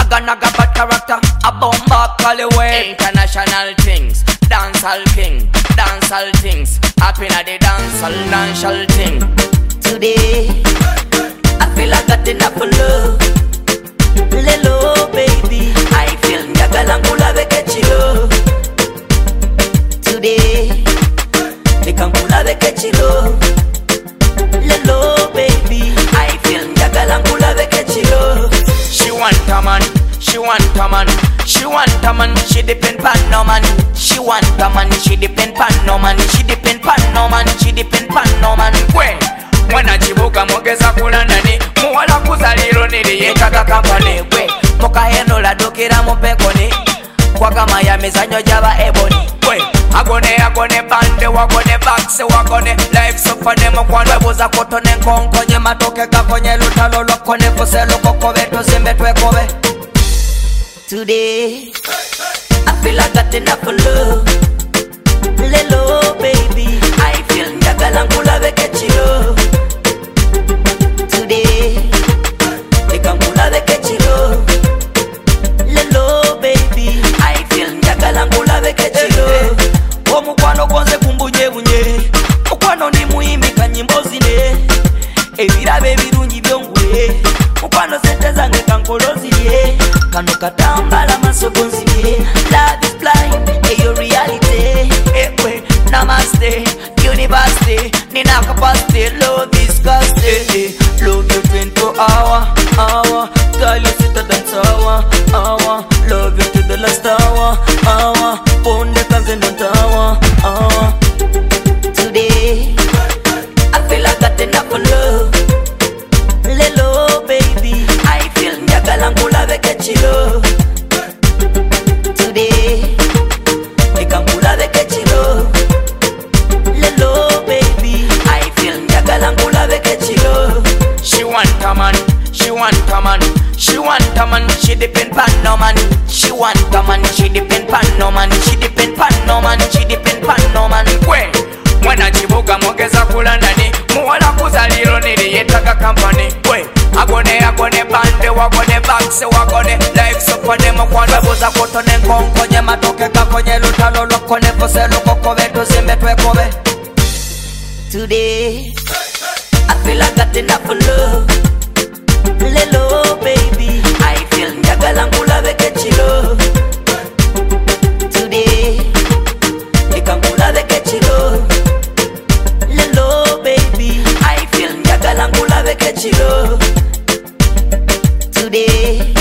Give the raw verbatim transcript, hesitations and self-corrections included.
naga naga bad character. A bomb back all the way. International things, dancehall king, dancehall things. Up inna the dancehall, dancehall thing. Today, I feel I got enough of love. Lelo baby, I feel nyagalangula vekechilo. Today, nikangula vekechilo. Lelo baby, I feel nyagalangula vekechilo. She want a man, she want a man, she want a man, she depend pan no man. She want a man, she depend pan no man, she depend pan no man, she depend pan no man. When mwana chibuka mogeza kulandani, muwala kuzaliro nili yetaka kampani. We moka eno la dokira mupekoni, kwa kama ya mezanyo java ebony. We agone agone bande wagone bakse wagone life sofane mkwano webuza kotone nkonkonye matoke kakonye lutalo lokone foselo kokobe tozimbe twekobe. Today, I feel I got enough of love. Lelo baby, I feel nyagalangula vekechilo. Today, nikangula vekechilo. Lelo baby, I feel nyagalangula vekechilo. Omukwano gonze kumbunye bunye, mukwano ndi muhimbi kanyimbo zine. Ebirabe birungi byongule, mukwano sente zange kankolozirye. Kano katambala masogonzirye. Love is blind, eyo reality. Ekwe, namaste, university, nina capacity. Love is custody. Love you twenty-four hour, hour. Girl you sit a dance hour, hour. Love you to the last hour, hour. Phone the comes in the tower, hour. Today, I feel I got enough of love. Lelo baby, I feel nyagalangula vekechilo. Today, nikangula vekechilo. Lelo baby, I feel nyagalangula vekechilo. She want a man, she want a man, she want a man, she depend pan no man. She want a man, she depend pan no man, she depend pan no man, she depend pan no man. Kwe mwana chibuka mogeza kulandani, muwala kuzaliro nili yetaka kampani. Kwe agone agone bande wagone bakse wagone life sofane mkwano webuza kotone nkonkonye matoke kakonye lutalo lokone foselo kokobe tozimbe twekobe. Today, I feel I got enough of love. Lelo baby, I feel nyagalangula vekechilo. Today, nikangula vekechilo. Lelo baby, I feel nyagalangula vekechilo. Today,